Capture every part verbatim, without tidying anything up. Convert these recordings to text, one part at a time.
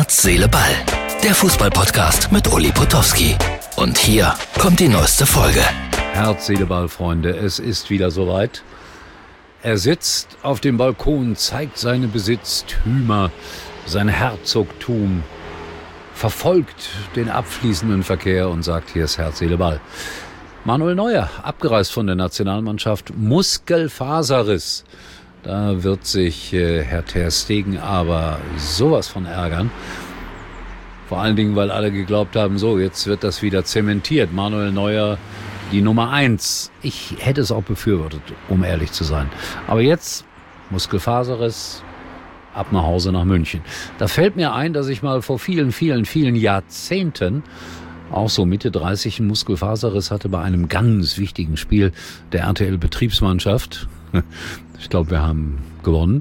Herz, Seele, Ball. Der Fußball-Podcast mit Uli Potowski. Und hier kommt die neueste Folge. Herz, Seele, Ball, Freunde. Es ist wieder soweit. Er sitzt auf dem Balkon, zeigt seine Besitztümer, sein Herzogtum, verfolgt den abfließenden Verkehr und sagt, hier ist Herz, Seele, Ball. Manuel Neuer, abgereist von der Nationalmannschaft, Muskelfaserriss. Da wird sich äh, Herr Ter Stegen aber sowas von ärgern. Vor allen Dingen, weil alle geglaubt haben, so, jetzt wird das wieder zementiert. Manuel Neuer, die Nummer eins. Ich hätte es auch befürwortet, um ehrlich zu sein. Aber jetzt, Muskelfaserriss, ab nach Hause nach München. Da fällt mir ein, dass ich mal vor vielen, vielen, vielen Jahrzehnten, auch so Mitte dreißig, einen Muskelfaserriss hatte bei einem ganz wichtigen Spiel der R T L-Betriebsmannschaft. Ich glaube, wir haben gewonnen.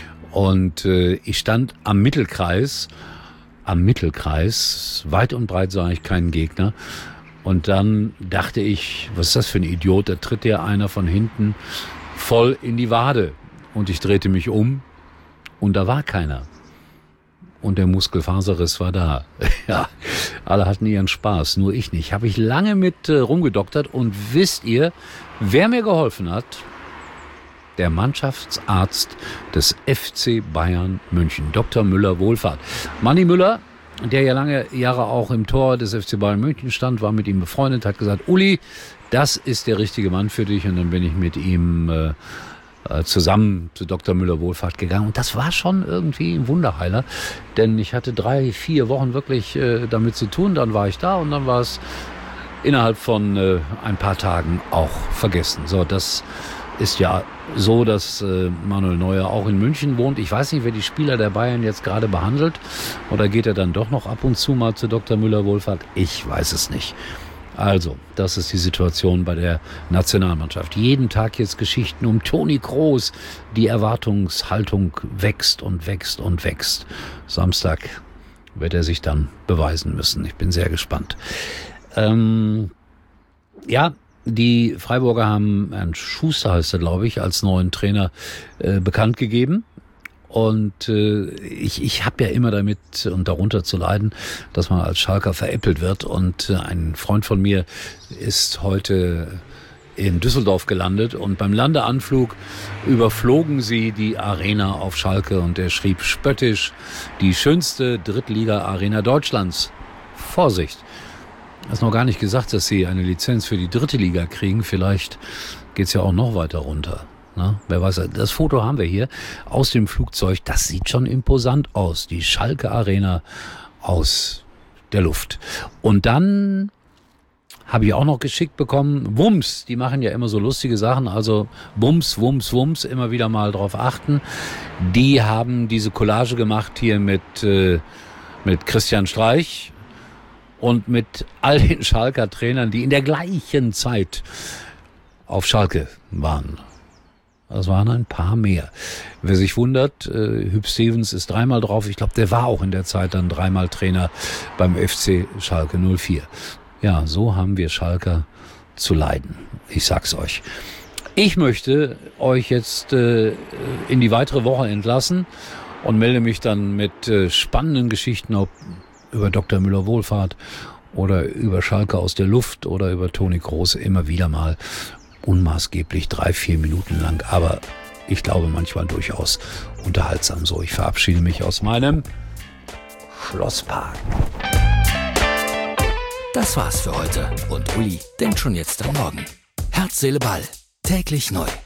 Und äh, ich stand am Mittelkreis, am Mittelkreis, weit und breit sah ich keinen Gegner. Und dann dachte ich, was ist das für ein Idiot, da tritt dir einer von hinten voll in die Wade. Und ich drehte mich um und da war keiner. Und der Muskelfaserriss war da. Ja, alle hatten ihren Spaß, nur ich nicht. Habe ich lange mit äh, rumgedoktert und wisst ihr, wer mir geholfen hat? Der Mannschaftsarzt des F C Bayern München, Doktor Müller-Wohlfahrt. Manni Müller, der ja lange Jahre auch im Tor des F C Bayern München stand, war mit ihm befreundet, hat gesagt, Uli, das ist der richtige Mann für dich. Und dann bin ich mit ihm äh, zusammen zu Doktor Müller-Wohlfahrt gegangen. Und das war schon irgendwie ein Wunderheiler, denn ich hatte drei, vier Wochen wirklich äh, damit zu tun. Dann war ich da und dann war es innerhalb von äh, ein paar Tagen auch vergessen. So, das ist ja so, dass äh, Manuel Neuer auch in München wohnt. Ich weiß nicht, wer die Spieler der Bayern jetzt gerade behandelt. Oder geht er dann doch noch ab und zu mal zu Doktor Müller-Wohlfahrt? Ich weiß es nicht. Also, das ist die Situation bei der Nationalmannschaft. Jeden Tag jetzt Geschichten um Toni Kroos. Die Erwartungshaltung wächst und wächst und wächst. Samstag wird er sich dann beweisen müssen. Ich bin sehr gespannt. Ähm, ja, die Freiburger haben Herrn Schuster, heißt er, glaube ich, als neuen Trainer äh, bekannt gegeben. Und äh, ich, ich habe ja immer damit und darunter zu leiden, dass man als Schalker veräppelt wird. Und äh, ein Freund von mir ist heute in Düsseldorf gelandet und beim Landeanflug überflogen sie die Arena auf Schalke und er schrieb spöttisch, die schönste Drittliga-Arena Deutschlands. Vorsicht! Das ist noch gar nicht gesagt, dass sie eine Lizenz für die dritte Liga kriegen. Vielleicht geht's ja auch noch weiter runter. Na, wer weiß, das Foto haben wir hier aus dem Flugzeug. Das sieht schon imposant aus. Die Schalke Arena aus der Luft. Und dann habe ich auch noch geschickt bekommen, Wumms, die machen ja immer so lustige Sachen. Also Wumms, Wumms, Wumms, immer wieder mal drauf achten. Die haben diese Collage gemacht hier mit, äh, mit Christian Streich. Und mit all den Schalker Trainern, die in der gleichen Zeit auf Schalke waren. Das waren ein paar mehr. Wer sich wundert, äh, Hüb Stevens ist dreimal drauf. Ich glaube, der war auch in der Zeit dann dreimal Trainer beim F C Schalke null vier. Ja, so haben wir Schalker zu leiden. Ich sag's euch. Ich möchte euch jetzt äh, in die weitere Woche entlassen und melde mich dann mit äh, spannenden Geschichten, ob über Doktor Müller-Wohlfahrt oder über Schalke aus der Luft oder über Toni Kroos immer wieder mal unmaßgeblich drei, vier Minuten lang. Aber ich glaube manchmal durchaus unterhaltsam so. Ich verabschiede mich aus meinem Schlosspark. Das war's für heute. Und Uli denkt schon jetzt am Morgen. Herz, Seele, Ball. Täglich neu.